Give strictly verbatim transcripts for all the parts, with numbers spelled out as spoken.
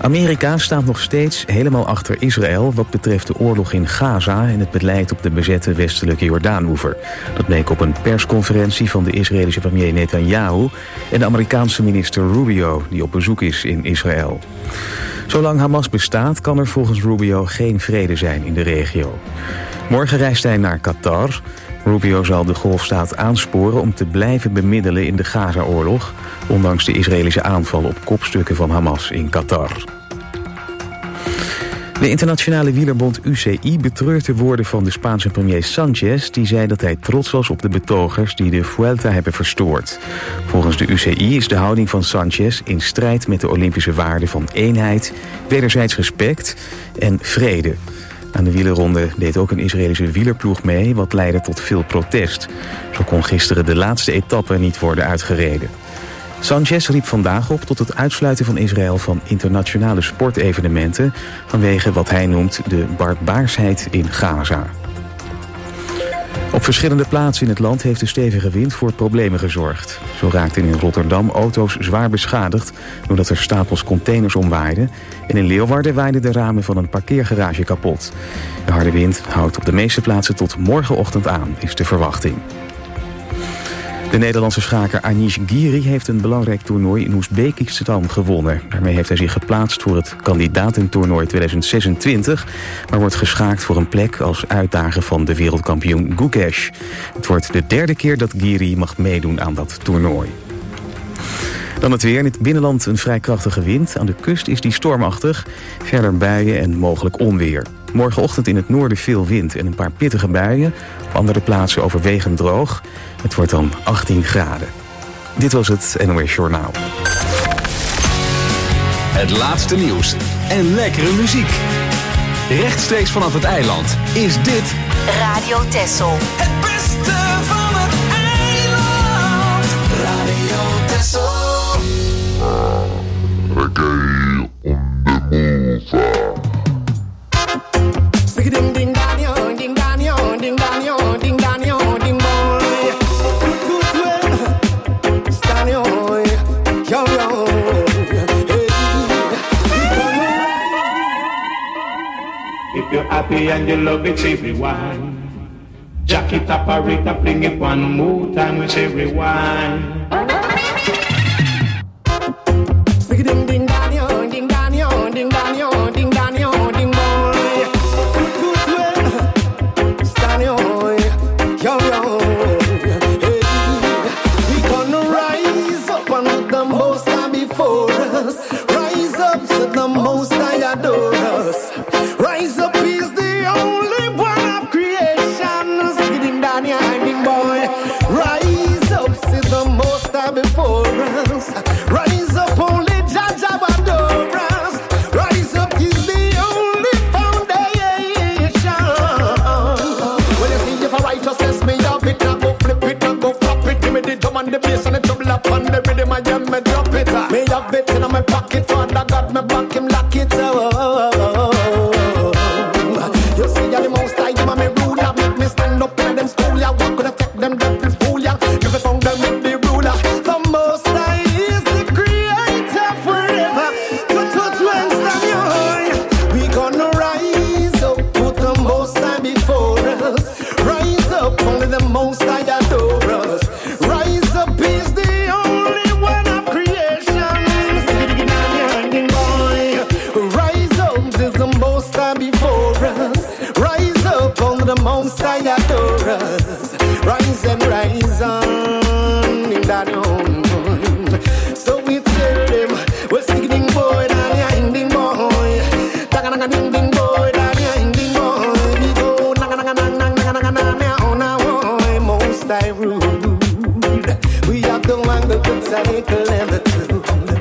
Amerika staat nog steeds helemaal achter Israël wat betreft de oorlog in Gaza en het beleid op de bezette westelijke Jordaanoever. Dat bleek op een persconferentie van de Israëlische premier Netanyahu en de Amerikaanse minister Rubio, die op bezoek is in Israël. Zolang Hamas bestaat, kan er volgens Rubio geen vrede zijn in de regio. Morgen reist hij naar Qatar. Rubio zal de golfstaat aansporen om te blijven bemiddelen in de Gaza-oorlog, ondanks de Israëlische aanval op kopstukken van Hamas in Qatar. De internationale wielerbond U C I betreurt de woorden van de Spaanse premier Sanchez, die zei dat hij trots was op de betogers die de Vuelta hebben verstoord. Volgens de U C I is de houding van Sanchez in strijd met de Olympische waarden van eenheid, wederzijds respect en vrede. Aan de wielerronde deed ook een Israëlische wielerploeg mee, wat leidde tot veel protest. Zo kon gisteren de laatste etappe niet worden uitgereden. Sanchez riep vandaag op tot het uitsluiten van Israël van internationale sportevenementen vanwege wat hij noemt de barbaarsheid in Gaza. Op verschillende plaatsen in het land heeft de stevige wind voor problemen gezorgd. Zo raakten in Rotterdam auto's zwaar beschadigd doordat er stapels containers omwaaiden. En in Leeuwarden waaiden de ramen van een parkeergarage kapot. De harde wind houdt op de meeste plaatsen tot morgenochtend aan, is de verwachting. De Nederlandse schaker Anish Giri heeft een belangrijk toernooi in Oezbekistan gewonnen. Daarmee heeft hij zich geplaatst voor het kandidatentoernooi tweeduizend zesentwintig... maar wordt geschaakt voor een plek als uitdager van de wereldkampioen Gukesh. Het wordt de derde keer dat Giri mag meedoen aan dat toernooi. Dan het weer. In het binnenland een vrij krachtige wind. Aan de kust is die stormachtig. Verder buien en mogelijk onweer. Morgenochtend in het noorden veel wind en een paar pittige buien. Op andere plaatsen overwegend droog. Het wordt dan achttien graden. Dit was het N O S Journaal. Het laatste nieuws en lekkere muziek. Rechtstreeks vanaf het eiland is dit Radio Texel. Het beste van het eiland. Radio Texel. Reggae on the move. Ding ding danio, ding danio, ding danio, ding danio, ding boy. Stanio, yo yo. If you're happy and you love it, say rewind. Jack it up, Rita, fling it one more time, we say rewind. Ding ding danio, ding danio, ding danio, ding danio, ding boy. Stanio, yo yo. We gonna rise up and with the most high before us. Rise up to the most high adore us. Rise up is the only one of creation. Ding danio, ding boy. Rise up to the most high before us. Rise up only. The bass and the double up on the rhythm, I am me drop it. Me have it in my pocket, Father God, me back him lock it. Oh, you see, I'm the most I give me ruler, make me stand up in them school. Ya walk gonna take them devil fool ya. Never found them with the ruler. The most I is the creator forever. Put out when stand you. We gonna rise up, put the most I before us. Rise up, only the most I adore us. The most I adore us. Rise and rise on in that home. So we tell them, we're sticking boy, down here in the boy. Taka ding ding boy, down here in the boy. We go naga naga naga naga naga naga on our way. Most I rude. We have the one that could cycle and the two.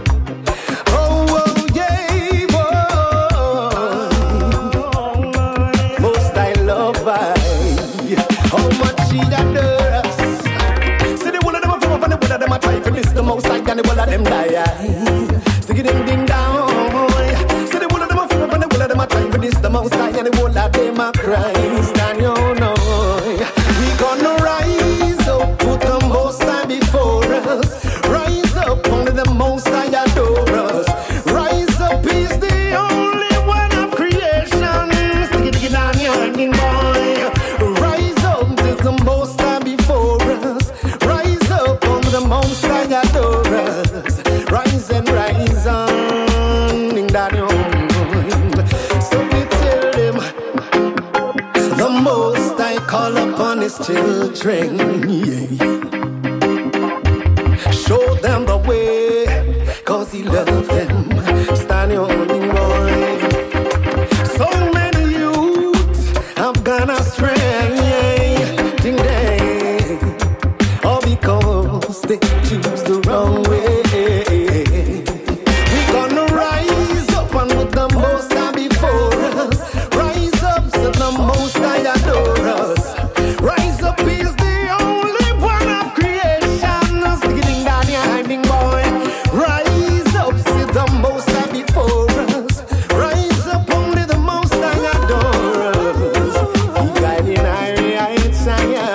The most I can, the one of them die. Stick it ding ding down. See the one of them a flip and the one of them a try for this. The most I and the one of them a cry. Stand you know. We gonna rise up, put the most I before us. Rise up, only the most I adore us. Rise up is the his children. Yeah. Show them the way, cause he loves them. Stand your only boy. So many youths have gone astray. Think they, all because they choose the wrong way. We're gonna rise up and with the most high before us. Rise up so the most high adore us. Rise up is the only one of creation. Sticking down your hiding boy. Rise up, see the most high before us. Rise up, only the most high adore us. He guiding our heights,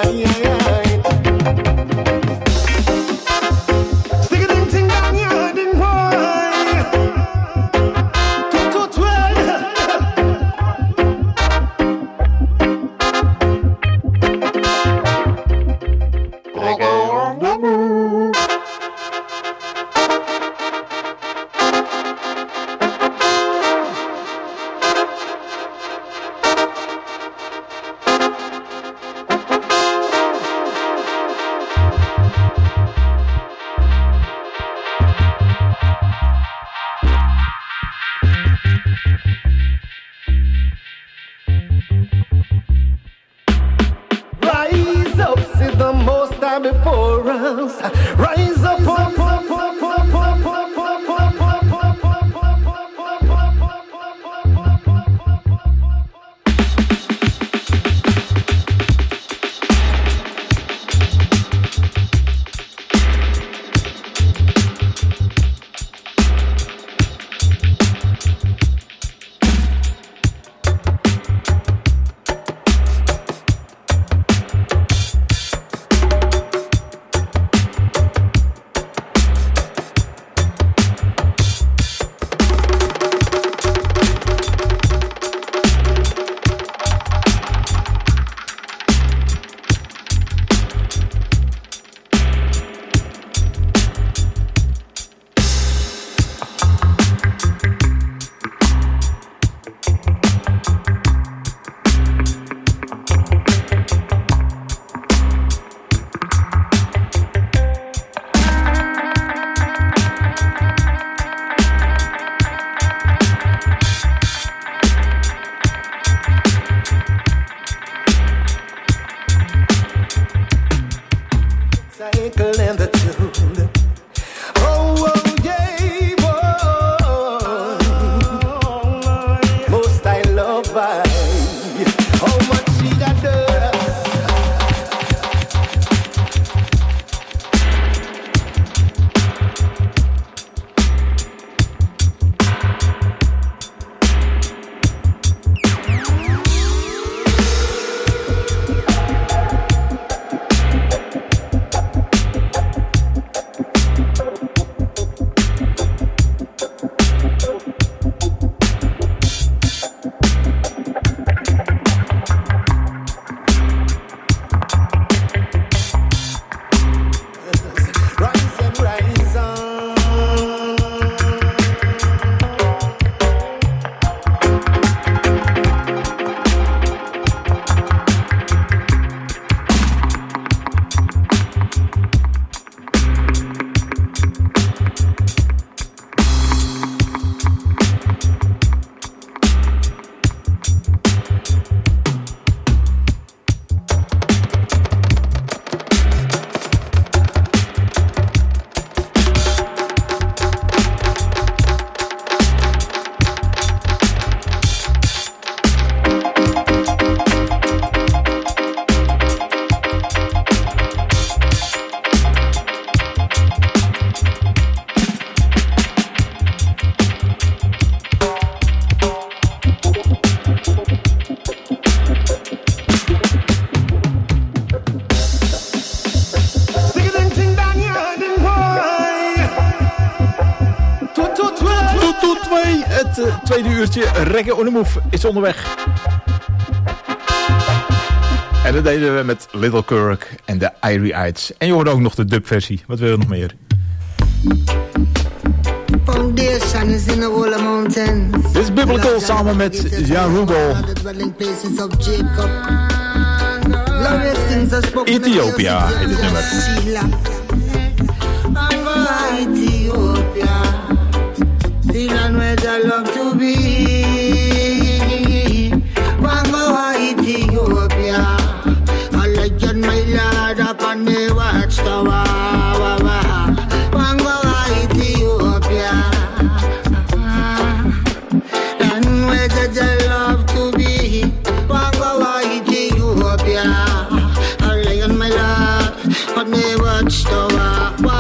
stick it thing down your hiding boy. Two to twelve. Rise up, see the most high before us. Rise up, up, up, up, up, up, up, up, up, up, cycle and the tune. Oh, oh, yeah, oh. Most I love I. How much she that does. Het uh, tweede uurtje Reggae on the Move is onderweg. En dat deden we met Little Kirk en de Irie Eyes. En je hoorde ook nog de dubversie. Wat wil je nog meer? Foundation is in the whole mountains. Dit is Biblical samen met Ja Rudolph. glorious things are spoken. Ethiopia heet het nummer. Ethiopia, the land where I love to be. Wango Ethiopia, a legend, my lord, upon the watchtower. Wango Ethiopia, land where I love to be. Wango Ethiopia, a legend, my lord, upon the watchtower.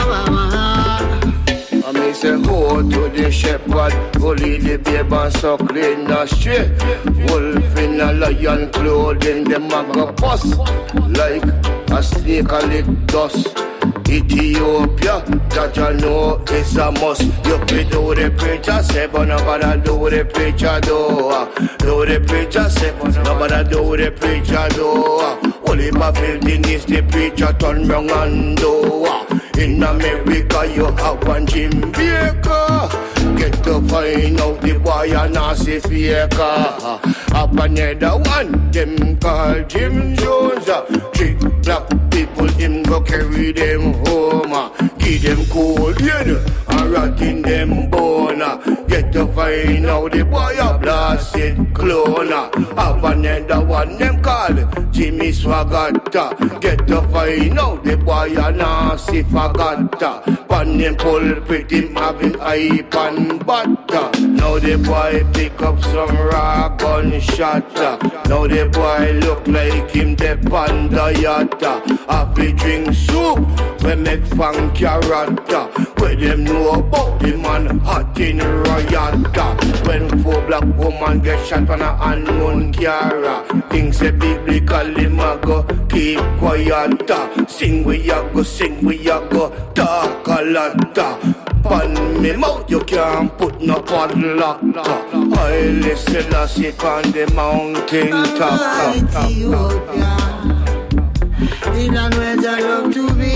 I say ho to the shepherd, who lead the babe and suckling the stray. Wolf in a lion clothing, them a go bust like a snake a lick dust. Ethiopia, that you know is a must. You can do the preacher, say but nobody do the preacher do. Do the preacher, say but nobody do the preacher do. Only my building is the preacher turn round and do. In America you have one Jim Baker. Get to find out the boy a nasty faker. Up another one, them call Jim Jones. Three black people him go carry them home. Give them cold in and rot in them bone. Get to find out the boy a blasted clone. Up another one, them call Jimmy Swagata. Get to find out the boy a nasty fagata. Pan him pulpit him having hype and butter. Now the boy pick up some raw gunshot. Now the boy look like him the panda yatta. Happy drink soup we make fun character. Where them know about the man hot in Royata. When four black woman get shot from a unknown cara. Things say biblically mago keep quiet. Sing we ya go, sing we ya go, talk a lot. Pan me mouth you can't put no padlock. I listen to sit on the mountain top. Ethiopia, the land where I love to be.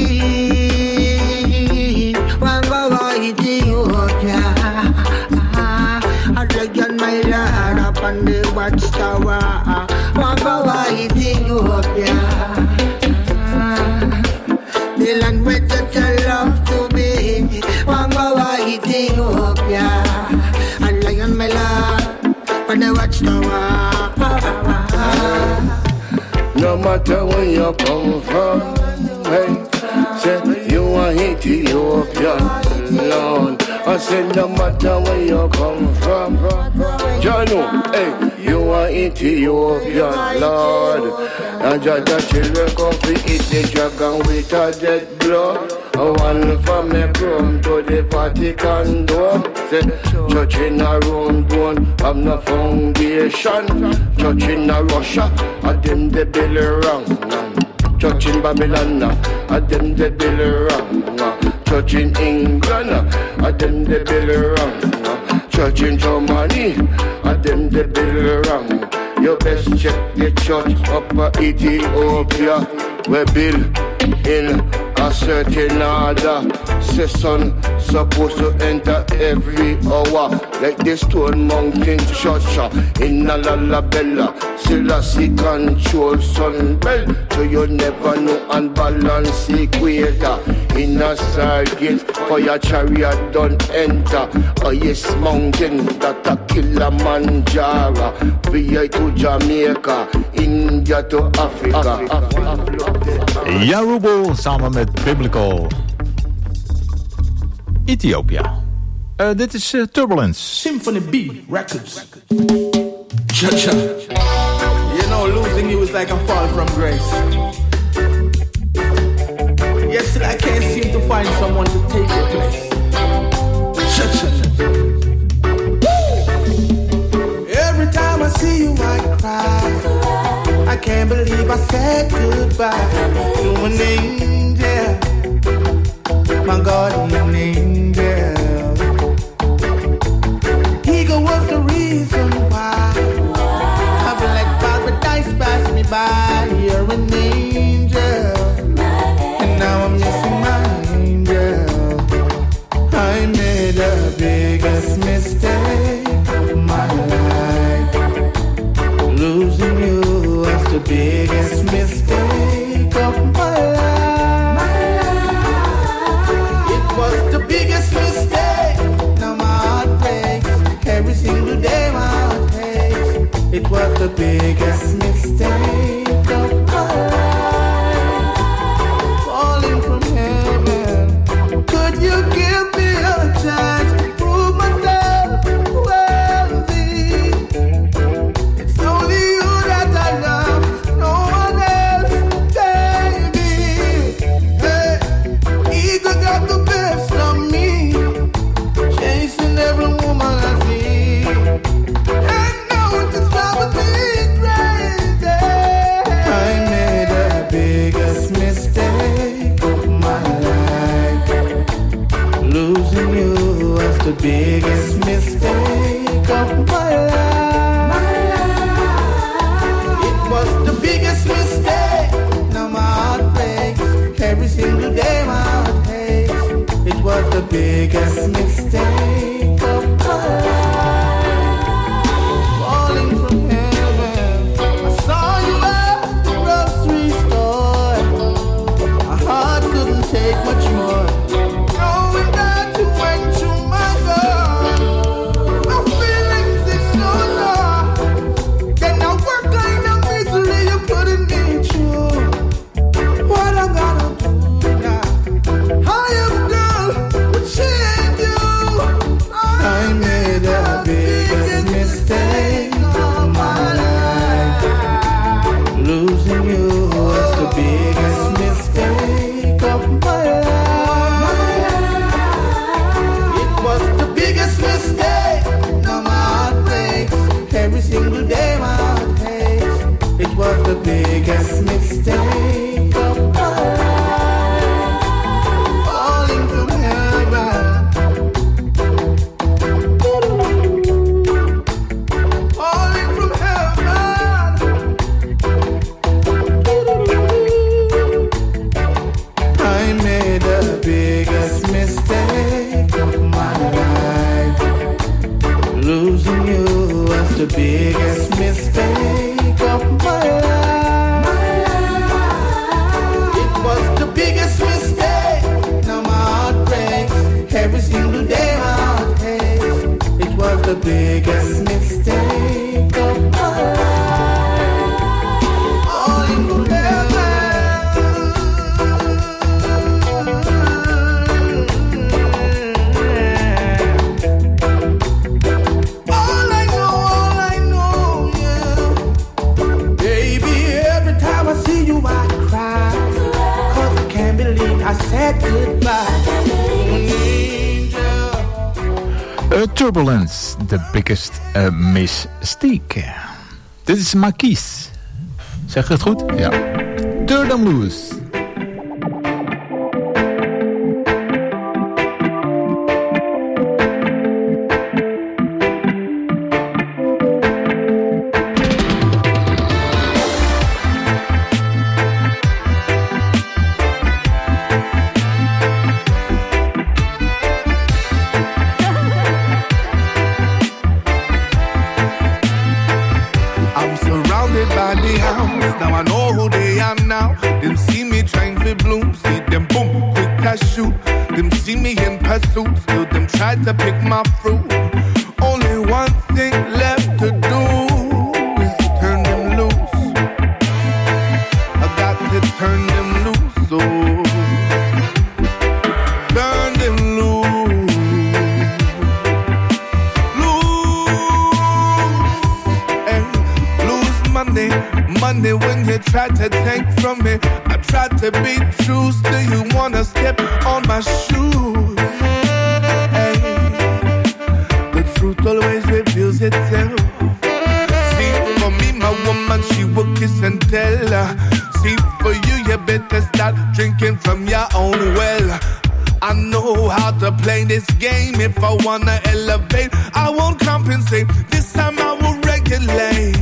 Wango Ethiopia, a dragon my lord upon the watchtower. Wango Ethiopia, the land where I love to be. Wango Ethiopia, a lion my lord upon the watchtower. No matter where you come from, hey, say you are Ethiopia, Lord. I said no matter where you come from, Janu, hey, you are Ethiopia, Lord. And just the children come to eat the dragon with a dead blood. One from me come to the Vatican door. Say church in a Rome don't have no foundation. Church in a Russia, a them the belly wrong. Church in Babylon, a them the belly wrong. Church in England, a them the belly wrong. Church in Germany, a them the belly wrong. You best check the church up at Ethiopia. We build in a certain order. Say son supposed to enter every hour. Like the Stone Mountain Church in a Lalabella. Selassie control sun bell. So you never know unbalance equator. In a Stargate for your chariot don't enter. Oh yes, mountain that a Kilimanjaro. V I to Jamaica, India to Africa. Yarubo samen met Biblical. Ethiopia. Uh, dit is uh, Turbulence. Symphony B Records. Cha-cha. You know, losing you is like a fall from grace. Yesterday I can't seem to find someone to take your place. Cha-cha. Every time I see you I cry. I can't believe I said goodbye to an angel. My guardian angel. Ego was the reason why I've let paradise pass me by. You're an angel, and now I'm missing my angel. I made the biggest mistake of my life. Losing you was the biggest mistake. biggest mistake of my life. Falling from heaven, I saw you at the grocery store. My heart couldn't take much more. Knowing that you went to my door, my feelings is so raw. Then I work kind of misery you're putting me through. What I gotta do now? I am a girl, but she ain't you. I made the biggest mistake of my life. Losing you was the biggest mistake of my life. It was the biggest mistake. Now my heart breaks every single day. My heart aches. It was the biggest mistake of my life. Falling from heaven. Falling from heaven. I made the biggest mistake of my life. Losing you was the biggest mistake of my life. It was the biggest mistake. Now my heart breaks every single day. My heart aches. It was the biggest mistake of my life. Falling from All I know, all I know, yeah. Baby, every time I see you, I cry. Cause I can't believe I said goodbye. Angel. Uh, Turbulence, the biggest uh, mistake. Dit is Marquise. Zeg ik het goed? Ja. Turn them loose. I'm surrounded by the hounds. Now I know who they are now. Them see me trying to bloom. See them boom, quick as shoot. Them see me in pursuit. Still them try to pick my fruit. Only one thing left to do is turn them loose. I got to turn them loose. Oh, turn them loose. Monday, Monday when you try to take from me, I try to be true. Still you wanna step on my shoes. Hey, the truth always reveals itself. See, for me, my woman, she will kiss and tell. See, for you, you better start drinking from your own well. I know how to play this game. If I wanna elevate, I won't compensate. This time I will regulate.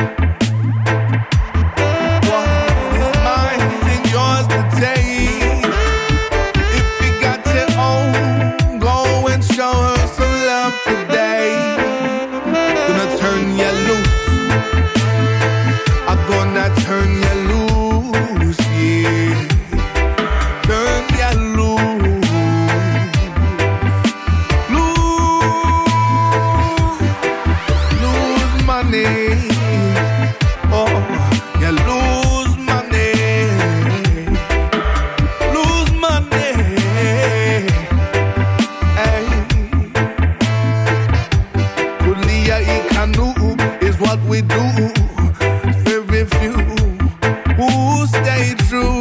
Turn you loose, yeah. Turn you loose. Lose, lose money. Oh, you lose money. Lose money. Hey. Kulia ikanu is what we do. Very few who stay true.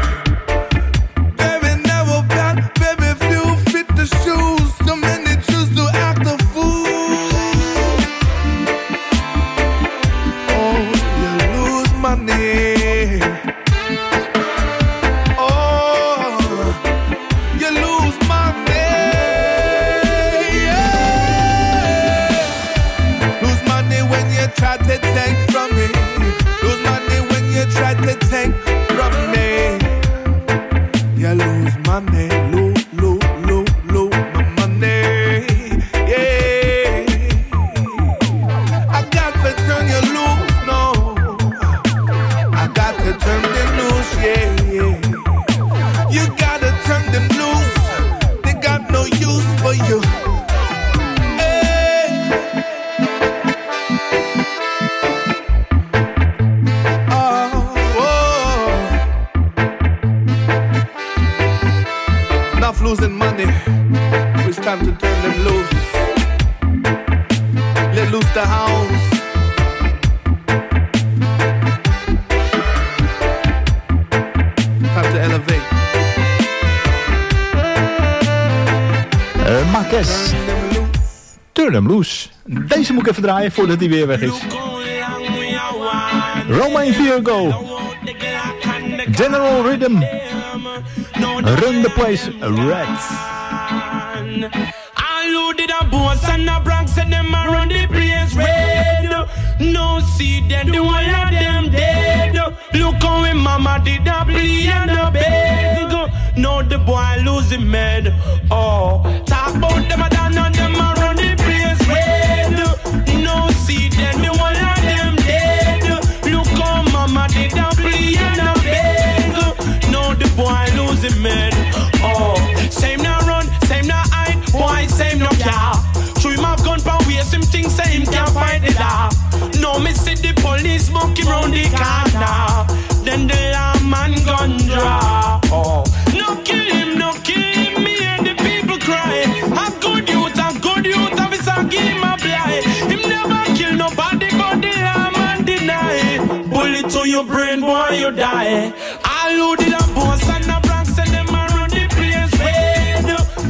Very never bad, very few fit the shoes. So many choose to act a fool. Oh, you lose money. Oh, you lose money. Yeah. Lose money when you try to take from me. Lose money when you try to take from me. You lose money, lose, lose, lose, lose, turn them loose. Let loose the hounds. Time to elevate. Uh, Marquez. Turn them loose. Deze moet ik even draaien voordat hij weer weg is. Romain Virgo. General Rhythm. Run the place red. I loaded a boss and a Bronx and them a run the place red. No see them, the one of them dead. Look how him mama did a plea and a beg. Now the boy lose him head. Oh, talk about them a done and them a run the place red. No see them, the one of them dead. Look how mama did a plea and a beg. Now the boy lose him head. Oh, same now run, same now hide. Boy, same no care. Show him have gun power, waste him things, say him can't fight the law. No, me see the police smoke him round the corner. Then the lawman gun draw. Oh, no kill him, no kill him. Me and the people cry. A good youth, a good youth, officer give him a blind. Him never kill nobody, but the lawman deny. Bullet to your brain, boy, you die. I loaded a boss and a Bronx and them around the place red.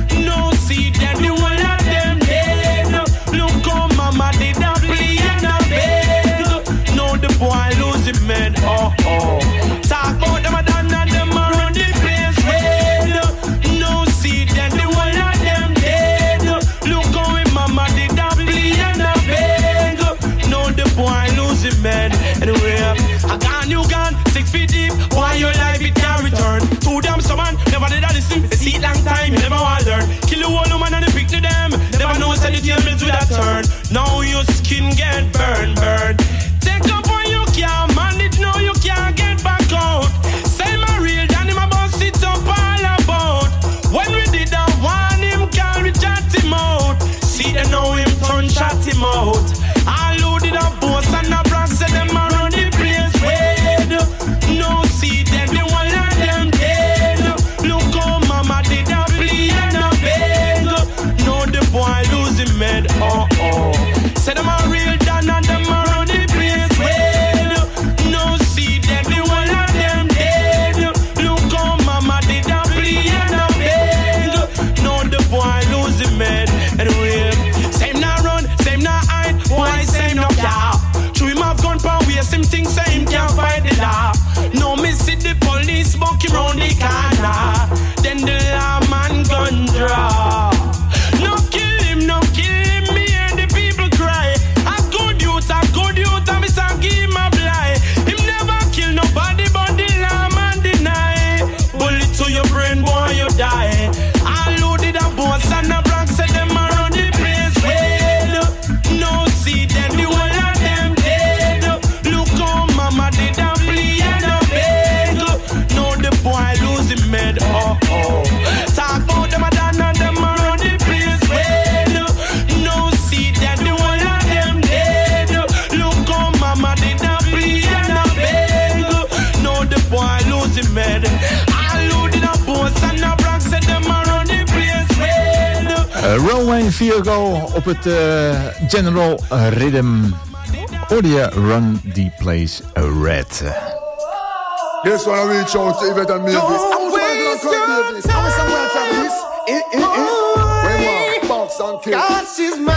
No see that the one of them dead. Look how mama did a plea and a beg. No the boy lose him head. Oh oh. Talk about them a done and them around the place red. No see that the one of them dead. Look how him mama did a plea and a beg. No the boy lose him head. Anyway, I got new gun, six feet deep. Why your life it can't return? Too damn someone, never did I listen. They see it long time, you never want to learn. Kill the whole woman and they pick to them. Never know send the tables with a turn. Now your skin get burn, burn. Take up when you can't manage, now you can't get back out. Say my real Danny, my boss it up all about. When we did that one, him can't reach at him out. See them now him turn shot him out. I loaded a boss and a Bronx said them around the place red. No see them, the one of them dead. Look how mama did a plea and a beg. No the boy lose him head. Oh oh. Say them a real Dan and them around the place red. No see them, the one of them dead. Look how mama did a plea and a beg. No the boy lose him head. Anyway, same now run, same now hide. Boy same no care. True him have gun power, waste him things, say him can't fight the law. No me see the police smoke him round the corner. Then the lawman gun draw. No kill him, no kill him. Me and the people cry. A good youth, a good youth, a miss and give him a blind. Him never kill nobody, but the lawman deny. Bullet to your brain, boy, you die. I loaded a boss and a Bronx said them around the place red. No see them, the one of them dead. Look how mama did a plea and a beg. No the boy lose him head. Oh oh. Talk about them a done and them around the place red. No see that the one of them dead. Look how mama did a plea and a beg. No the boy lose him head. I loaded a boss and a Bronx said them around the place red. Uh, Romain Virgo op het uh, General Rhythm. Hoorde je Run the Place Red. This one I reach out to Yvette and Mavis. I'm waste your time. I'm somewhere Travis. Eh, eh, eh. When what? Box and kill. God, she's mine.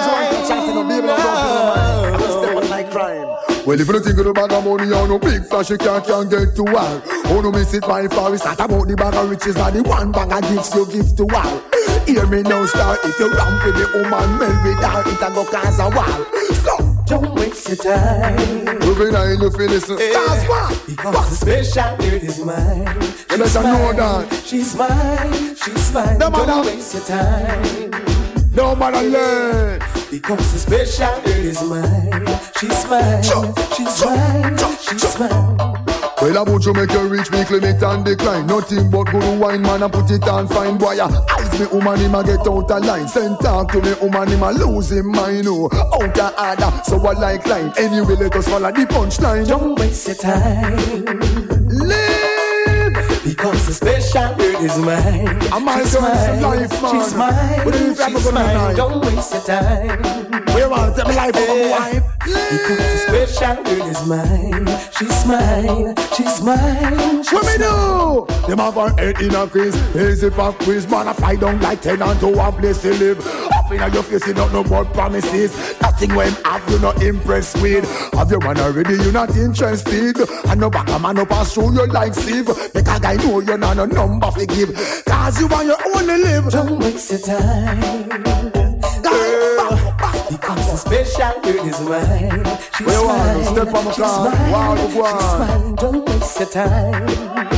Step on like crime. Well, if you don't think of the bag of money, you no big flash, you can't, can't get to all. Oh, no, miss it by far. It's not about the bag of riches, but the one bag of gifts you give to all. Hear me now, star. If you ramp with the woman, melt with her, it'll go cause a wall. So, don't waste your time. every night you feel listen. That's what. Because the special girl is mine. You better know that. She's mine, she's mine. No matter. Don't waste your time. No matter learn. Because the special girl is mine. She's mine, she's mine, she's mine. Well, I want you make you reach me, claim it and decline. Nothing but good wine, man, I put it on fine. Boy, eyes me, woman, him a get out of line. Send talk to me, woman, him a lose him mind, oh. Out of order, so I like line. Anyway, let us follow the punchline. Don't waste your time. Live! Because the special girl is mine. I'm my She's girl, mine. life, man. She's mine. What do you think She's I'm gonna mine. do? Don't waste your time. Where want to take my life over my wife? Because the special girl is mine. She's mine. She's mine. She's What me do? Them have our head in a quiz. Easy pop quiz, man. I fly down like ten and to a place to live. Up in your face, you don't know about promises. Nothing when have you not impressed with. Have your man already, you not interested. And no back a man up and show you like Steve. Make a guy know you're not a number to give. Cause you want your only live. Don't waste your time. Girl, because the special girl is mine. She's Where mine. you want? Step on my She's car. mine. Wow, you go on. She's mine. Don't waste your time.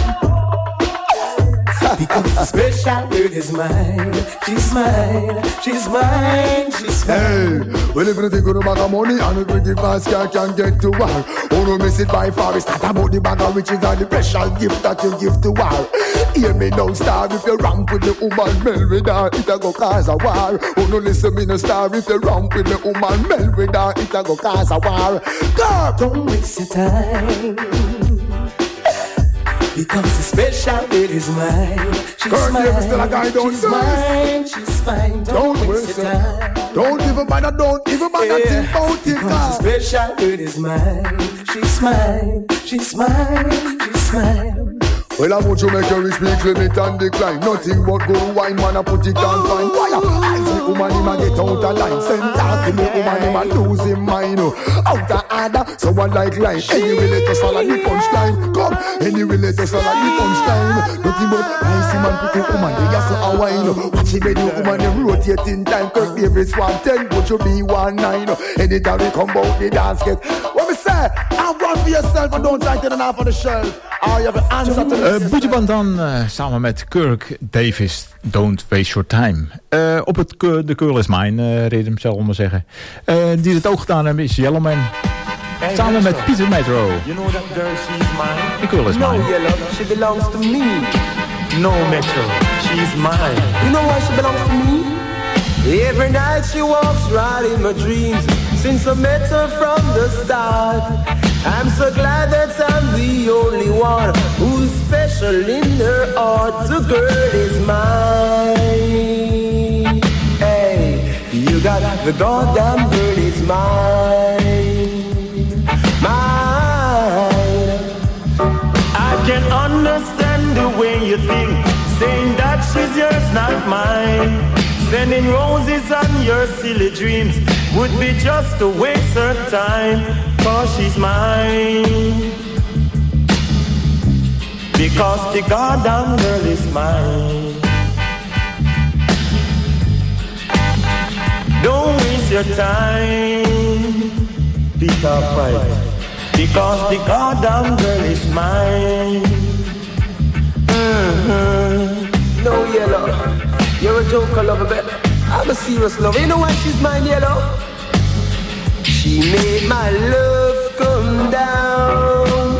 Because the special girl is mine. She's mine. She's mine. She's mine. Hey, well if you think of the bag of money and the pretty fast car can get to war. Oh no, miss it by far. It's not about the bag of riches and the special gift that you give to war. Hear me now, star, if you ramp with the woman, mel with her, it a go cause a war. Oh no, listen me no star, if you ramp with the woman, mel with her, it a go cause a war. Go! Don't waste your time. Because the special girl is mine. She's Girl, mine. never still a guy, don't She's do mine. She's fine. Don't, Don't waste waste your it. time. Don't even bother, don't even bother Yeah. think about it. Because the Cause special girl is mine. She's mine. She's mine. She's mine. well, I want you make your rich make limit and decline. Nothing but gold wine, man, I put it on fine. Why I see woman, him a get out of line. Send talk to me, woman, him a lose him mind. Out of order, someone like line. Anyway, let us follow the punchline. Come, anyway, let us follow the punchline. Nothing but nice man, pretty woman, they just a wine. Watch it, baby, woman, them rotating time. Kirk Davis one ten, but you be one nine. Anytime we come out, the dance get. What me say? Have one for yourself and don't try to turn off on the shelf. I have an answer to Uh, Boetjeban dan uh, samen met Kirk Davis, Don't Waste Your Time. Uh, op het Ke- de Girl Is Mine uh, ritme, zal ik maar zeggen. Uh, die het ook gedaan hebben is Yellowman. Hey, Samen met Peter Metro. You know that girl, she's mine. The Girl Is No, Mine. Yellow, she belongs to me. No, Metro, she's mine. You know why she belongs to me? Every night she walks right in my dreams. Since I met her from the start, I'm so glad that I'm the only one who's special in her heart. The girl is mine. Hey, you got the goddamn girl is mine. Mine. I can understand the way you think, saying that she's yours, not mine. Sending roses on your silly dreams would be just a waste of time, cause she's mine. Because the goddamn girl is mine. Don't waste your time, Peter Fight. Because the goddamn girl is mine. Mm-hmm. No, Yellow, you're a joker, lover, but I'm a serious lover. You know why she's mine, Yellow? She made my love come down.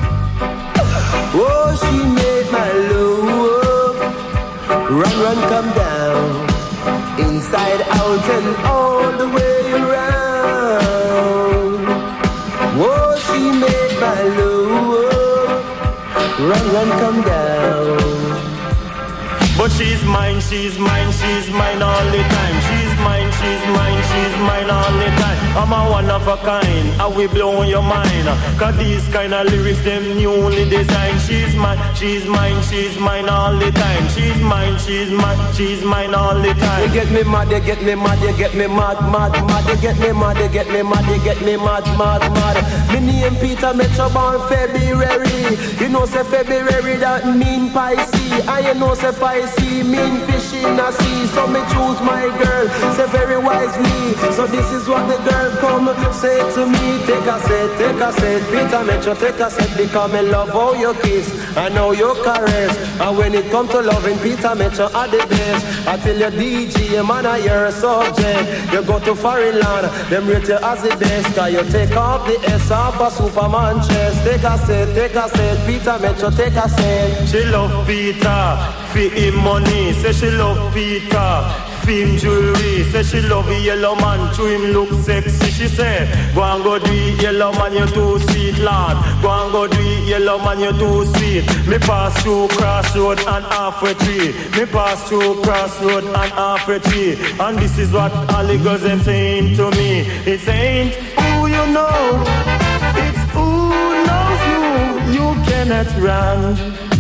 Oh, she made my love run, run, come down. Inside, out, and all the way around. Oh, she made my love run, run, come down. But she's mine, she's mine, she's mine all the time. She's mine, she's mine, she's mine all the time. I'm a one of a kind, I will blow your mind. Cause these kind of lyrics, them newly designed. She's mine, she's mine, she's mine all the time. She's mine, she's mine, she's mine all the time. You get me mad, you get me mad, you get me mad, mad, mad. You get me mad, you get me mad, you get me mad, mad, mad. Me name Peter Metro born February. You know say February that mean Pisces. And you know say Pisces mean fish in a sea. So me choose my girl, say very wisely. So this is what the girl come say to me. Take a set, take a set, Peter Metro, take a set. Because me love how you kiss, I know you caress. And when it come to loving, Peter Metro are the best. I tell you D J, man, I hear a subject. You go to foreign land, them rate you as the best. Cause you take off the S off a Superman chest. Take a set, take a set, Peter Metro, take a set. She love Peter, for him money. Say she love Peter, perfume jewelry. Say she love a yellow man, to him look sexy. She say, go and go do it, yellow man, you too sweet, lad. Go and go do it, yellow man, you too sweet. Me pass through crossroad and halfway tree. Me pass through crossroad and halfway tree. And this is what all the girls them saying to me. It ain't who you know, it's who knows you. You cannot run,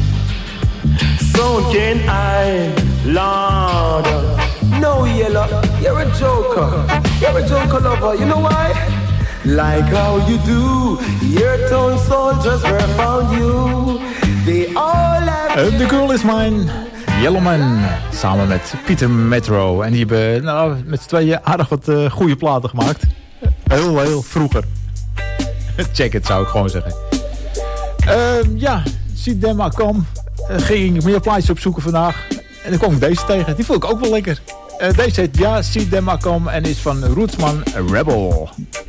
so can I, Lord. No, Yellow, you're a joker. You're a joker lover, you know why? Like how you do, your town soldiers were found you. They all have... Uh, The Girl Is Mine, Yellowman, samen met Pieter Metro. En die hebben nou, met z'n tweeën aardig wat uh, goede platen gemaakt. Heel, heel vroeger. Check het, zou ik gewoon zeggen. Uh, ja, Zie Dem Kom. Uh, ging ik meer plaatjes opzoeken vandaag. En dan kwam ik deze tegen. Die vond ik ook wel lekker. Uh, deze heet Ja, Zie Dem Kom en is van Rootsman Rebel.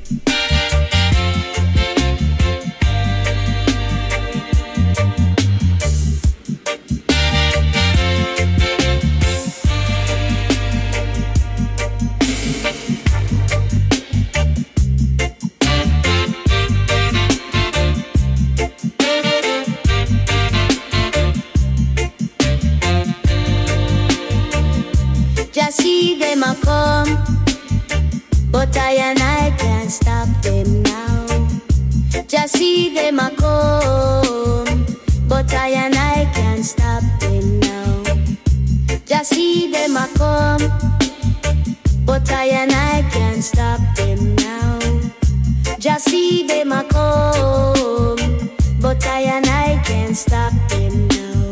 See them a come, but I and I can't stop them now. Just see them a come, but I and I can't stop them now. Just see them a come, but I and I can't stop them now. Just see them a come, but I and I can't stop them now.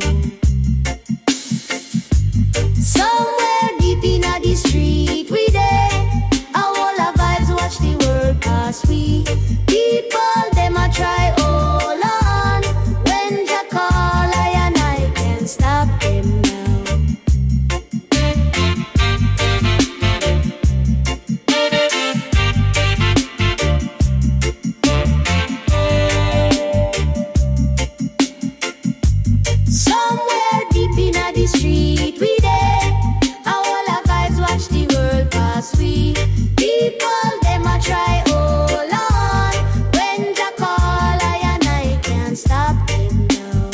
Somewhere deep in the street we there, all our vibes watch the world pass we. People them a try hold on, when Jah call I and I can't stop them now. Somewhere deep in the street we there, all our vibes watch the world pass we. People them a try hold on, when Jah call I and I can't stop them now.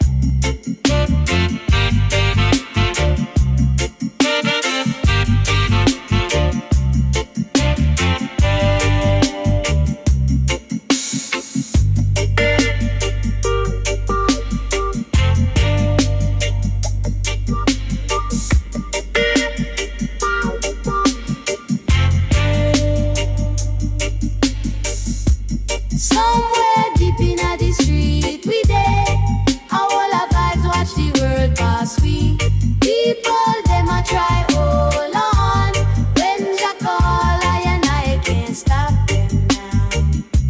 Somewhere deep in the street we there, all our vibes watch the world pass we. People them a try hold on, when Jah call I and I can't stop them now.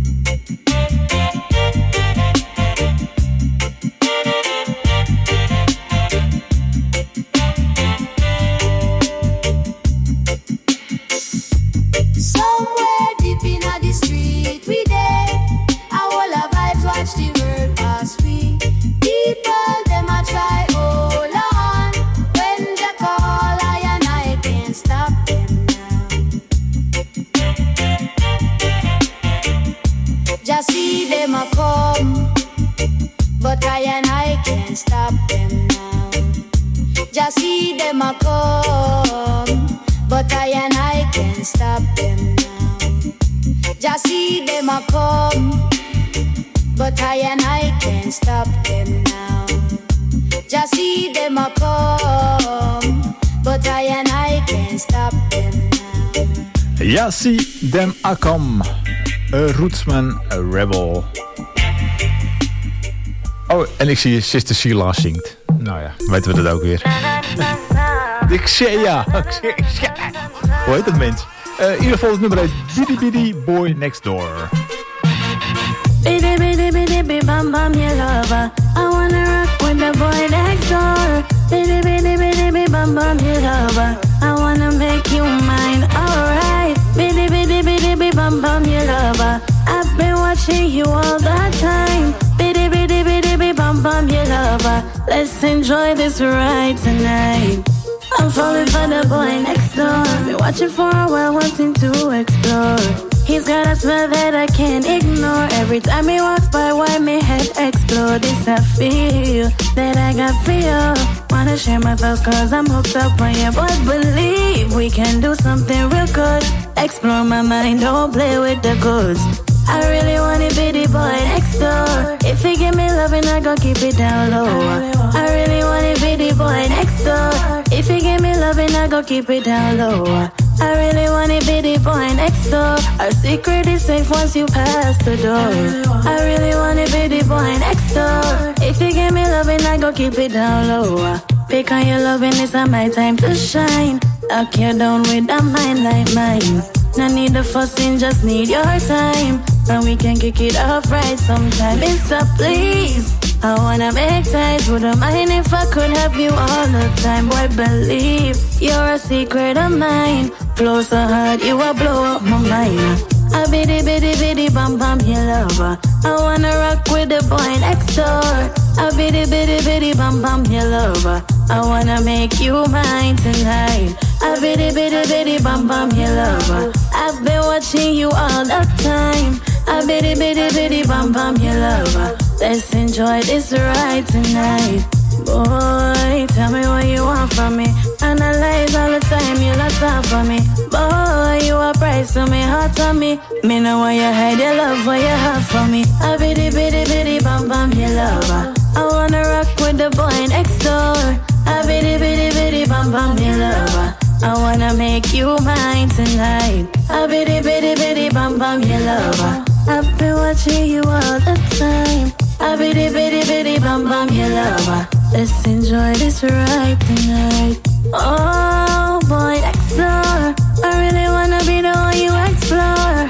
Somewhere deep in the street we there, all our vibes watch the world pass we. People them a try hold on, when Jah call I and I can't stop them now. Just see them a come, but I and I can't stop them now. Just see them a come, but I and I can't stop them now. Just see them a come, but I and I can't stop them now. Just see them a come, but I and I can't stop them now. Ja, zie Dem Akam. Rootsman Rebel. Oh, en ik zie Sister Sheila zingt. Nou ja, weten we dat ook weer. Ik zeg ja. Hoe heet dat mens? Uh, in ieder geval het nummer heet Biddy Biddy Boy Next Door. Biddy biddy biddy biddy bam bam you lover, I wanna rock with the boy next door. Biddy biddy biddy biddy bam bam you lover, I wanna make you mine, alright. Biddy biddy biddy biddy bam bam you lover, I've been watching you all the time. Biddy biddy biddy biddy bam bam you lover, let's enjoy this ride tonight. I'm falling for the boy next door. Been watching for a while, wanting to explore. He's got a smell that I can't ignore. Every time he walks by, why my head explode? This I feel that I got feel. Wanna share my thoughts cause I'm hooked up on you. But believe we can do something real good. Explore my mind, don't play with the goods. I really wanna be the boy next door. If he give me loving, I gon' keep it down low. I really wanna be the boy next door. If he give me loving, I gon' keep it down low. I really wanna be the boy next door. Our secret is safe once you pass the door. I really wanna be the boy next door. If you give me loving, I gon' keep it down low. Pick on your loving, it's not my time to shine. Lock you down with a mind like mine. No need the fussing, just need your time. And we can kick it off right sometime. Mister, please, I wanna make ties. Wouldn't mind if I could have you all the time. Boy, believe you're a secret of mine. Flow so hard, you will blow up my mind. A bitty bitty bitty bum bum, your lover. I wanna rock with the boy next door. A bitty bitty bitty bum bum, your lover. I wanna make you mine tonight. A bitty bitty bitty bum bum, your lover. I've been watching you all the time. A bitty bitty bitty bum bum, your lover. Let's enjoy this ride tonight. Boy, tell me what you want from me. Analyze all the time, you lost out for me. Boy, you a price to me, heart on me. Me know why you hide your love, what you have for me. A bitty bitty bitty bum bum, your lover. I wanna rock with the boy next door. A bitty bitty bitty bum bum, your lover. I wanna make you mine tonight. A bitty bitty bitty bum bum, your lover. I've been watching you all the time. A bitty bitty bitty bum bum, your lover. Let's enjoy this ride tonight. Oh boy, next door. I really wanna be the one you explore.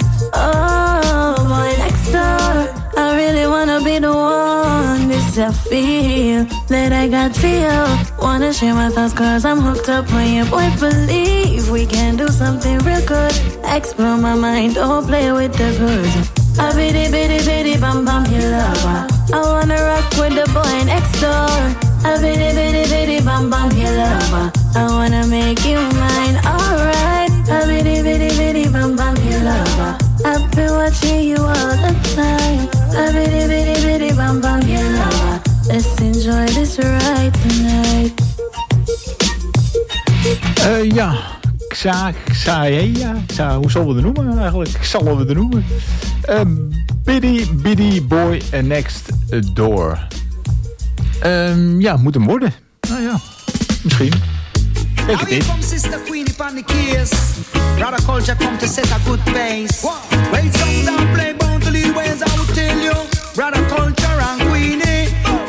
Oh boy, next door. I really wanna be the one. This I feel that I got feel. Wanna share my thoughts cause I'm hooked up on you. Boy, believe we can do something real good. Explore my mind, don't play with the goods. A bitty bitty bitty bum bum, your lover. I wanna rock with the boy next door. A bitty bitty bitty bum bum, your lover. I wanna make you mine, alright. A bitty bitty bitty bum bum, your lover. I've been watching you all the time. A bitty bitty bitty bum bum, your lover. Let's enjoy this ride tonight. Uh, ja, Xa, Xaea, Xa, hoe zullen we het noemen eigenlijk? Zullen we het noemen? Uh, Biddy Biddy Boy Next Door. Um, ja, moet hem worden. Nou ja, misschien. Kijk het niet. From Sister Queenie on the keys. Rather culture come to set a good pace. When songs are played, bound to lead ways, I will tell you. Rather culture and Queenie.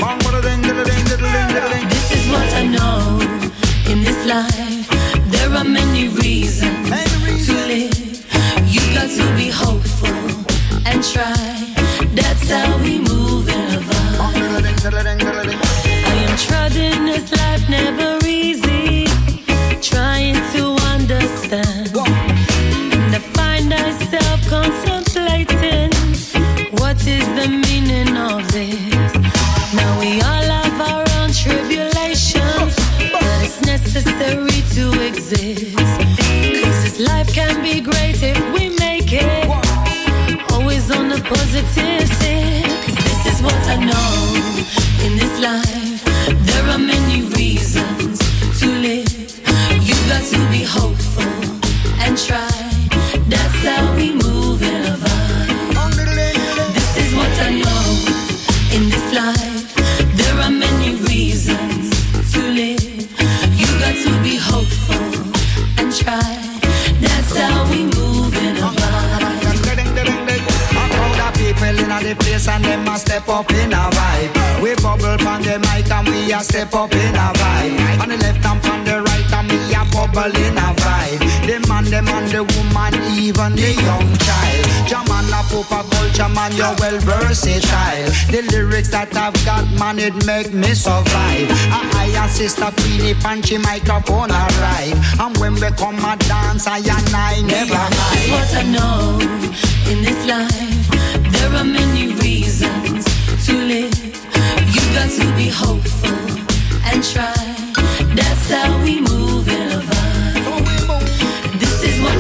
This is what I know in this life. There are many reasons to live. You got to be hopeful and try. That's how we move in a vibe. I am trudging this life, never easy. Trying to understand. And I find myself contemplating. What is the meaning of this? Now we all have our own tribulations, but it's necessary to exist. Cause this life can be great if we make it. Always on the positive side. Cause this is what I know in this life. There are many reasons to live. You got to be hopeful and try. That's how we move in a vibe. This is what I know in this life. There are many reasons to live. You got to be hopeful and try. That's how we move in a vibe. A crowd of people in the place and them a step up in a vibe. We bubble from the mic and we a step up in a vibe. On the left and from the right and me a bubble in a vibe. The man, the man, the woman, even the young child. Jaman a pop culture man, you're well versatile. The lyrics that I've got, man, it make me survive. I, I and Sister Queenie punchy microphone a ride. And when we come a dance, I and I never hide. This is what I know in this life. There are many reasons to live. You got to be hopeful and try. That's how we move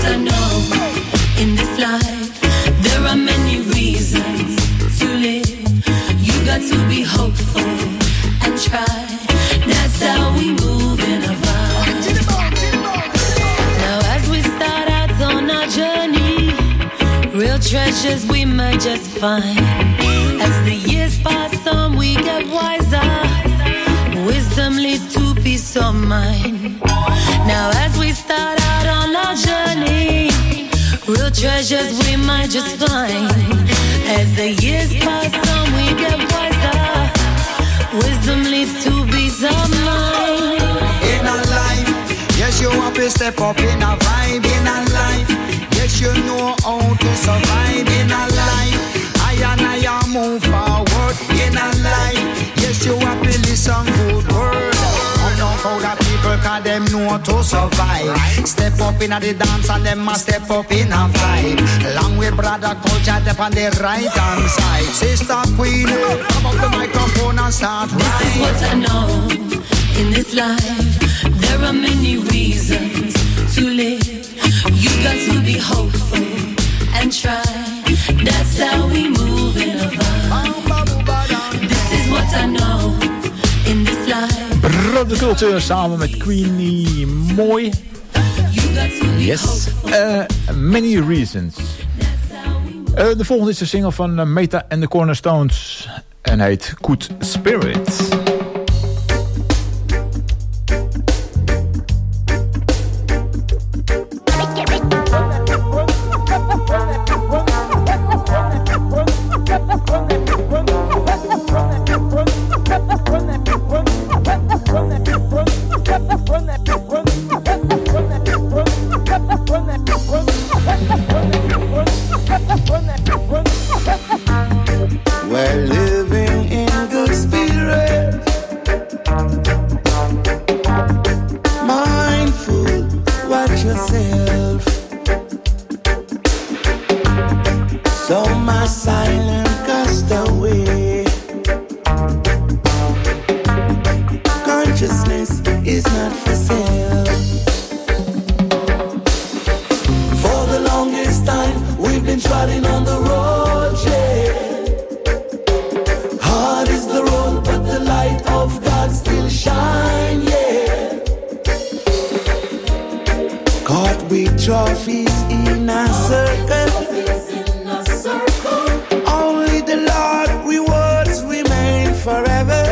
what I know. In this life, there are many reasons to live. You got to be hopeful and try. That's how we move in a vibe. Now as we start out on our journey, real treasures we might just find. As the years pass on, we get wiser. Wisdom leads to peace of mind. Now as we start out on our journey, real treasures we might just find. As the years pass on, we get wiser. Wisdom leads to peace of mind. In a life, yes, you have to step up in a vibe. In a life, yes, you know how to survive. In a life, I and I move forward. In a life, yes, you have to listen good word. I'm not proud of people cause them know to survive. Step up in a the dance and them must step up in a vibe. Along with brother culture, step on the right hand side. Sister Queen, come up the microphone and start This is what I know. In this life, there are many reasons to live. You got to be hopeful and try. That's how we move in a vibe. This is what I know. In this life. Brother Culture samen met Queenie. Mooi. Yes. Uh, many reasons. Uh, de volgende is de single van uh, Meta and the Cornerstones. En heet Good Spirit. We're living in good spirit, mindful, watch yourself. So my silent castaway, consciousness is not for sale. For the longest time we've been trotting on the road, yeah. Hard is the road, but the light of God still shine, yeah. Caught with trophies in a circle, only the Lord rewards remain forever.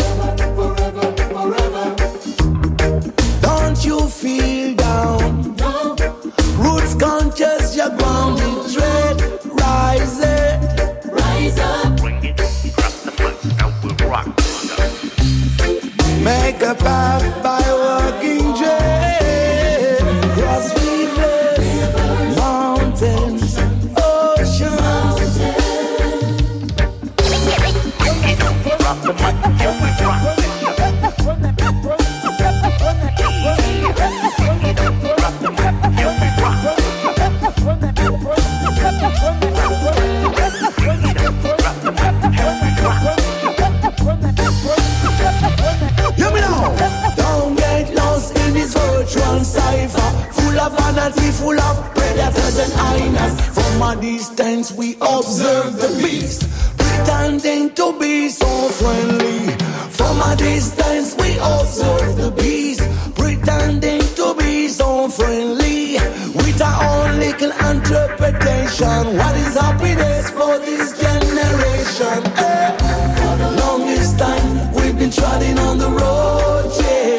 Don't you feel down? Roots conscious, you're grounded, tread, rise it, rise up. Make a path by walking dread, cross rivers, mountains, oceans. Hear me now. Don't get lost in this virtual cipher, full of vanity, full of predators and hyenas. From a distance we observe the beast, pretending to be so friendly. From a distance we observe the beast, pretending to be so friendly. With our own little interpretation, what is happiness for this generation? Eh? For the longest time we've been trotting on the road, yeah.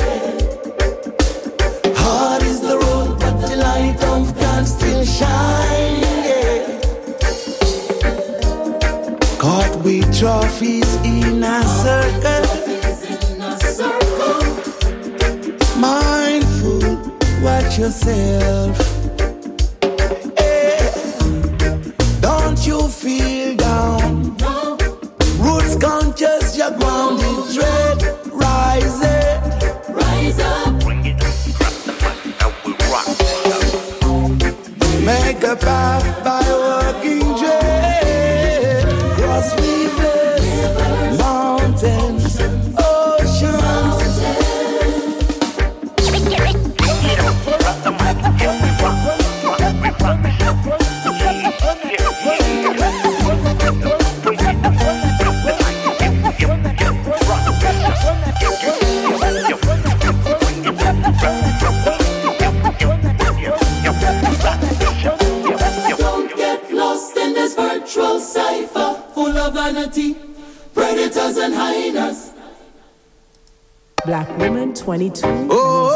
Hard is the road, but the light of God still shine, yeah. Caught with trophies in a circle, mindful, watch yourself. Hey, don't you feel down? No. Roots conscious, you're grounded, tread, rise it, rise up. Make a path by walking dread, cross rivers, mountains, oceans. cipher full of vanity, predators and hyenas. Black Women twenty-two.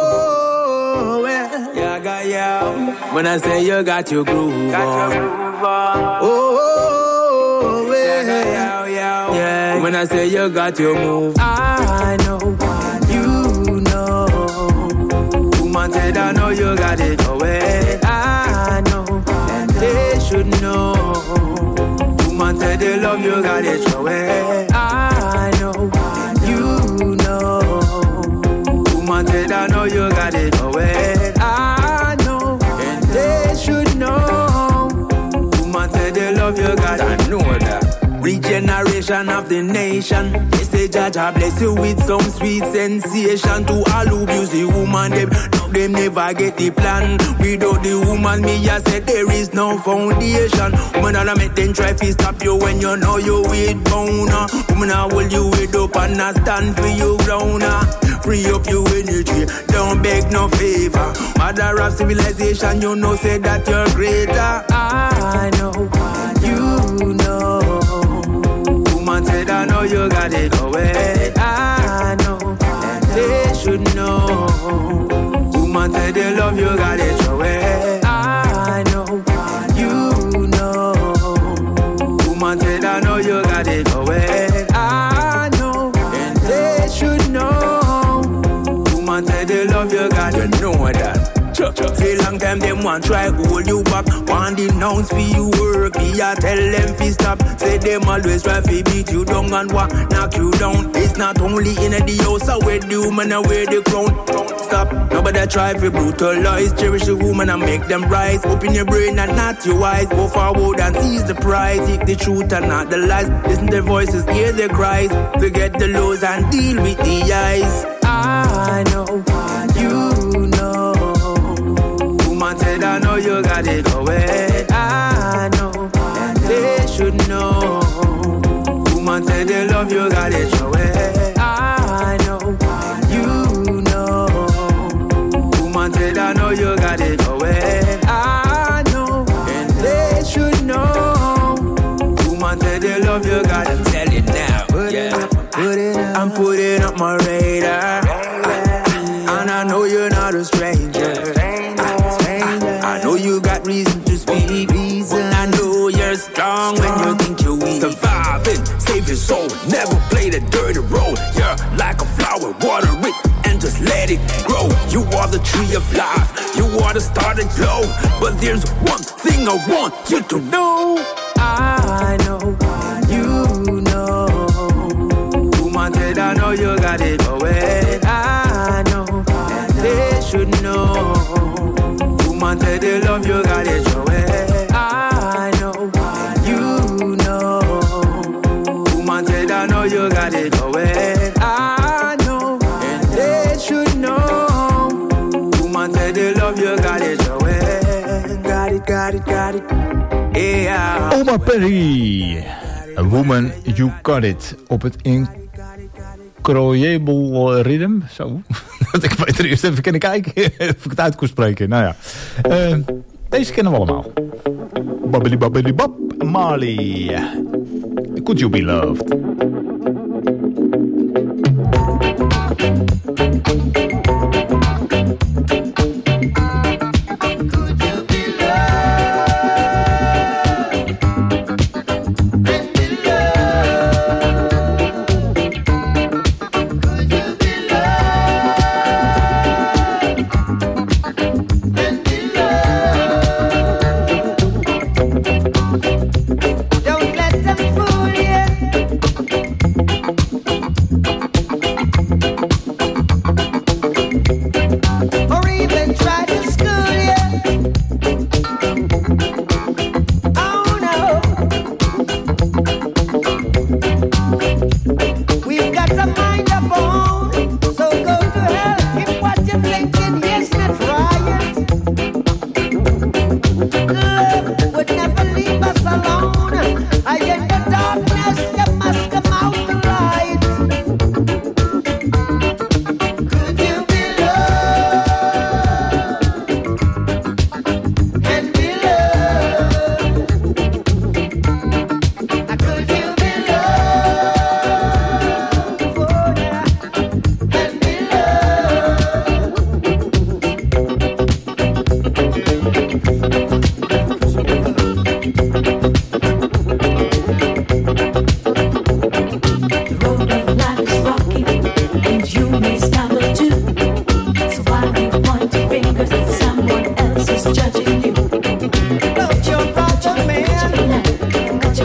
Oh, well, yeah, got you. When I say you got your groove got on. Your groove on. Oh, well, yeah, yeah, yeah. When I say you got your move, I know, you know. Woman said I know you got it away. I know, and they should know. Woman said they love you got it away. I know, you know. Woman said I know you got it away. I know, and they should know. Woman said they love you got it. I know that. Regeneration of the nation. They say Jaja bless you with some sweet sensation. To all who abuse the woman, them now them never get the plan. Without the woman, me I said there is no foundation. Woman, I make them try to stop you when you know you with boner. Woman, I hold you with up and I stand for you round. Free up your energy, don't beg no favor. Mother of civilization, you know say that you're greater. I know, you know. Woman said I know you got it away. I know, and they should know. Woman said they love you got it away. I know, you know. Woman said I know you got it away. I know, and they should know. Woman said they love you got it. You know that. Say long time them want try hold you back. Want denounce for you work. Me I tell them fi stop. Say them always try fi beat you down and what knock you down. It's not only in the house I wear the woman I wear the crown. Stop. Nobody try fi brutalize. Cherish the woman and make them rise. Open your brain and not your eyes. Go forward and seize the prize. Seek the truth and not the lies. Listen the voices, hear the cries. Forget the lows and deal with the eyes. I know, you know. Woman said I know you got it away. I know, and they should know. Woman said they love you got it away. I know, you know. Woman said I know you got it away. I know, and they should know. Woman said they love you got it. Tell it now, yeah. I'm putting up my radar, and I know you're not a stranger. I know you got reason to speak. Reason. I know you're strong, strong when you think you're weak. Surviving, save your soul. Never play the dirty role. You're like a flower, water it and just let it grow. You are the tree of life. You are the star that glow. But there's one thing I want you to know. I know, you know. Woman said I know you got it away. I know, and they should know. Woman said they love you, got it your way. I know, you know. Woman said I know you got it your way. I know, and they should know. Woman said they love you, got it your way. Got it, got it, got it. Yeah. Omar Perry. A Woman, You Got It. Op het incroyable rhythm. Zo. Ik weet er eerst even kunnen kijken of ik het uit kon spreken. Nou ja. Uh, deze kennen we allemaal. Babbly babbly bab. Marley. Could You Be Loved? Don't let them fool you.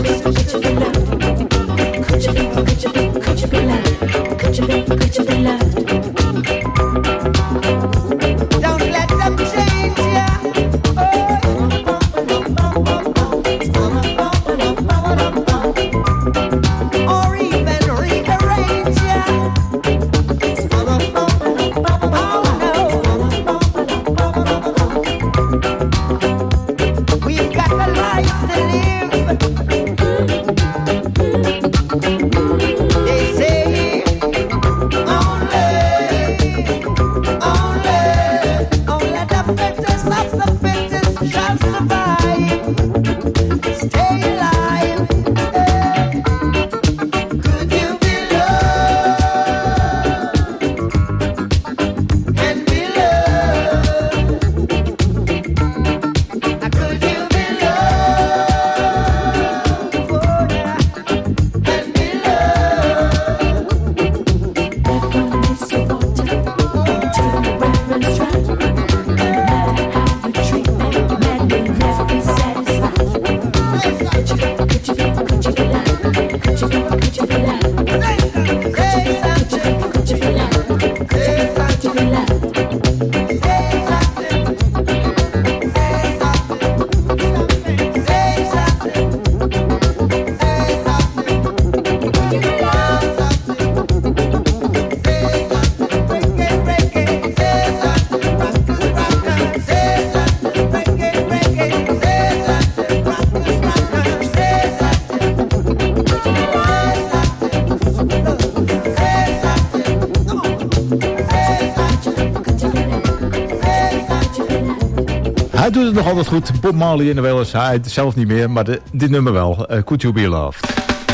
Hij doet het nog altijd goed. Bob Marley in de Wailers. Hij zelf niet meer, maar de, dit nummer wel. Uh, Could You Be Loved.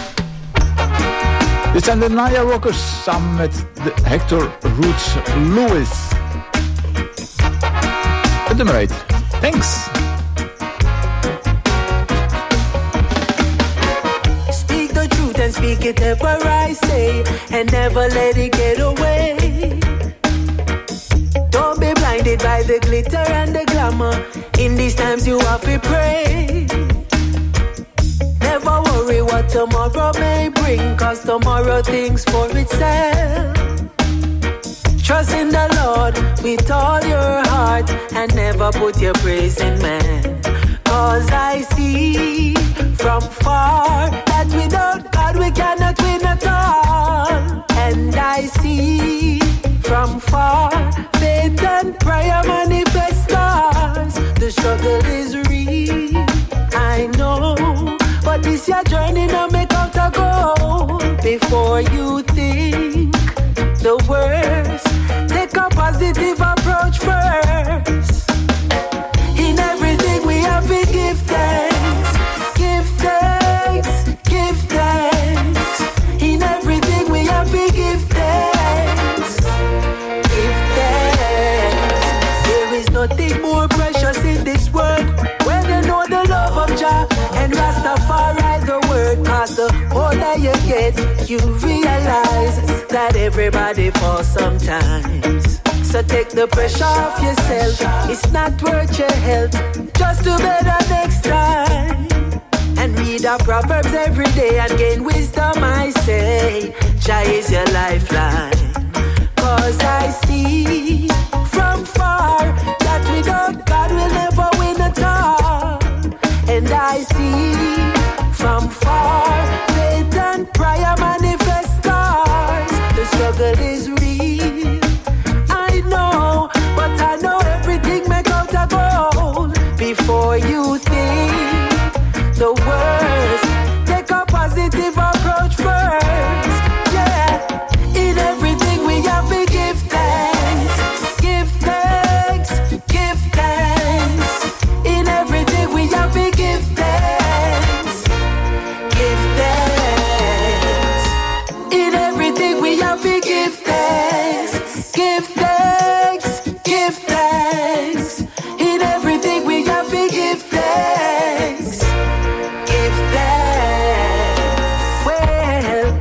Dit zijn de Naya Rockers samen met de Hector Roots Lewis. Het nummer heet Thanks. Speak the truth and speak it ever I say, and never let it get away. Don't be blinded by the glitter and the glamour. In these times you have to pray. Never worry what tomorrow may bring, cause tomorrow thinks for itself. Trust in the Lord with all your heart, and never put your praise in man. Cause I see from far that without God we cannot win at all. And I see from far faith and prayer manifest stars. The struggle is real, I know, but this your journey now make out a goal. Before you think the worst, take a positive approach first. In everything we have to give thanks, give thanks, give thanks. In everything we have to give thanks, give thanks. There is nothing more precious in this world when you know the love of Jah and Rastafari the word. Cause the older you get, you realize that everybody falls sometimes. So take the pressure off yourself. It's not worth your health. Just do better next time. And read our Proverbs every day and gain wisdom, I say. Jah is your lifeline. Cause I see from far that without God we'll never win at all. And I see from far faith and prayer manifest stars. The struggle is real, I know, but I know everything make out a goal. Before you think the worst, take a positive approach first. Yeah, in everything we have to give thanks, give thanks, give thanks. In everything we have to give thanks, give thanks. In everything we have to give thanks, give thanks, give thanks. In everything we have to give thanks, give thanks. Well,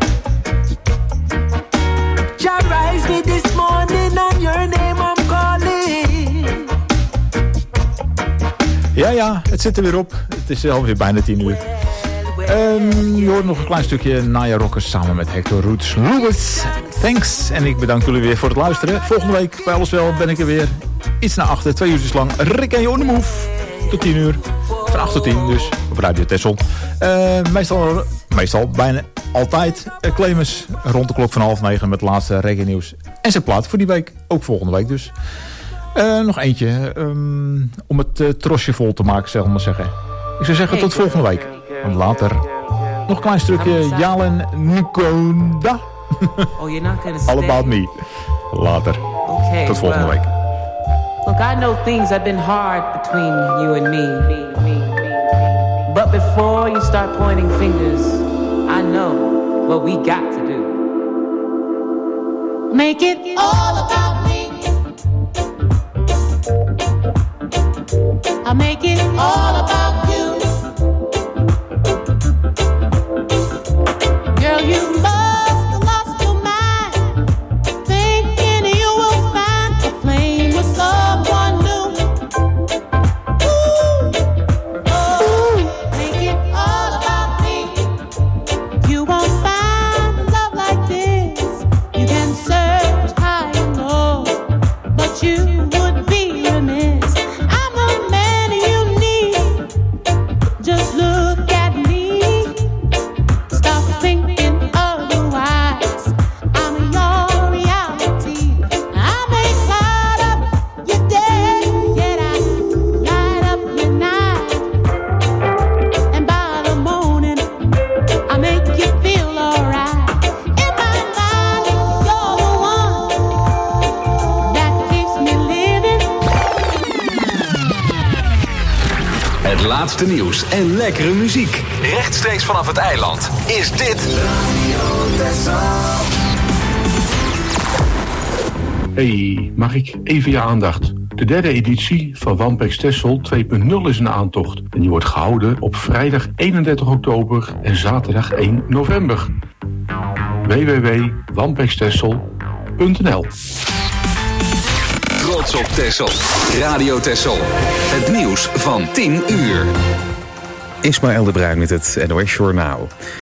Jah rise me this morning and your name I'm calling. Ja, ja, het zit er weer op. Het is alweer bijna tien uur. Um, je hoort nog een klein stukje Naya Rockers samen met Hector Roots Lewis. Thanks. En ik bedank jullie weer voor het luisteren. Volgende week bij Alles Wel ben ik er weer. Iets na achter, twee uurtjes lang. Rick en Jo on the Move. Tot tien uur. Van acht tot tien dus. Op Radio Texel. Uh, meestal, meestal bijna altijd uh, Clemens rond de klok van half negen met het laatste reggae nieuws. En zijn plaat voor die week. Ook volgende week dus. Uh, nog eentje. Um, om het uh, trosje vol te maken, zeg maar zeggen. Ik zou zeggen tot volgende week. Want later nog een klein stukje Jalen Nukonda. All About Me. Later. Okay, tot volgende well, week. Look, I know things have been hard between you and me. But before you start pointing fingers, I know what we got to do. Make it all about me. I make it all about you. Girl, you must have lost your mind, thinking you will find a flame with someone new. Ooh, oh, make it all about me. You won't find love like this. You can search high and low, but you would be remiss. I'm the man you need. Just look at me. Stop thinking otherwise. I'm your reality. I may light up your day, yet I light up your night. And by the morning, I make you feel alright. In my mind, you're the one that keeps me living. Het laatste nieuws en lekkere muziek. Rechtstreeks vanaf het eiland is dit... Hey, mag ik even je aandacht? De derde editie van Wampex Texel twee punt nul is een aantocht. En die wordt gehouden op vrijdag eenendertig oktober en zaterdag één november. w w w punt wampex texel punt n l Trots op Texel. Radio Texel. Het nieuws van tien uur. Ismaël de Bruin met het N O S Journaal.